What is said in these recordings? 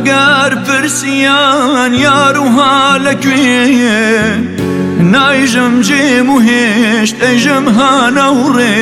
ئەگەر پرسیان یار و هالەکوێ نایژم جێم و هێشت ئەیژم هانەوڕێ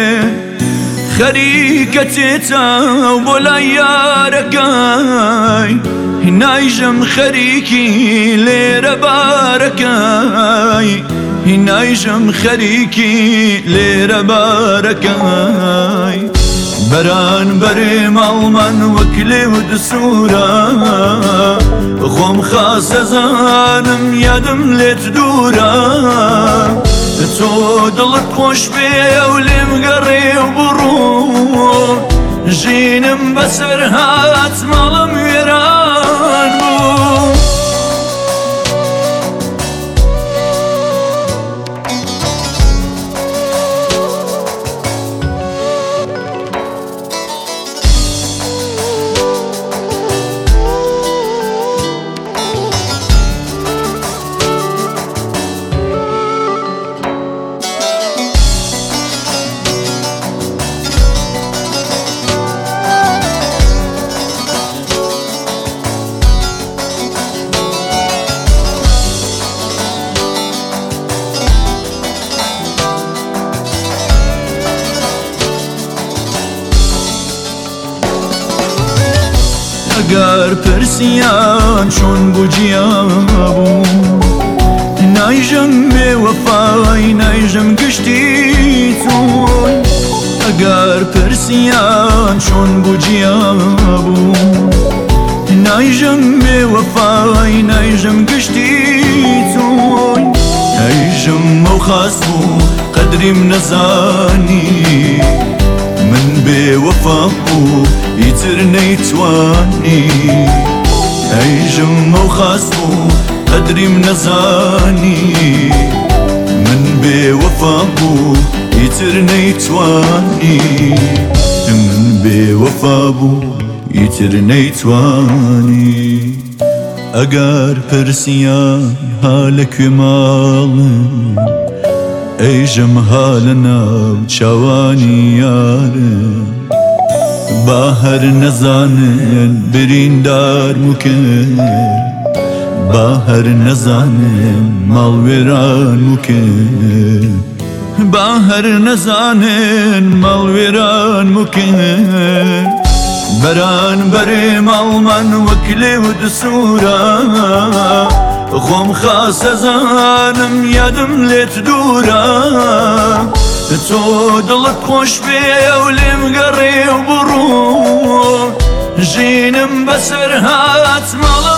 خەریکە تێتاو بۆ لای یارەکەی نایژم خەریکی لێرە بارەکەی نایژم خەریکی لێرە بارەکەی بەران بەرێ ماڵمان وەک لێو دسوورە خۆم خاسە زانم یادم لێت دوورە تۆ دڵت خۆش بێ و لێم گەڕێ و بڕوو ژینم بەسەر هات ماڵم وێران بوو ئەگەر پرسیان چۆن بوو جیابوو نایژم بێوەفای نایژم گشتی تۆی ئەگەر پرسیان چۆن بوو جیابوو نایژم بێوەفای نایژم گشتی تۆی نایژم ئەو خاس بوو قەدریم نەزانی من بێوەفا بوو ئیتر نەیتوانی ئەیژم ئەو خاس بوو قەدریم نەزانی من بێوەفا بوو ئیتر نەیتوانی من بێوەفا بوو ئیتر نەیتوانی ئەگەر پرسیان هالەکوێ ماڵم ئەیژم هالە ناو چاوانی یارم با هەر نەزانن بریندار موکن با هەر نەزانن ماڵوێران موکن با هەر نەزانن ماڵوێران موکن بەران بەرێ ماڵمان وەک لێو دسوورە خۆم خاسە زانم یادم لێت دوورە تۆ دڵت خۆش بێ و لێم گەڕێ و بڕوو ژینم بەسەر هات ماڵە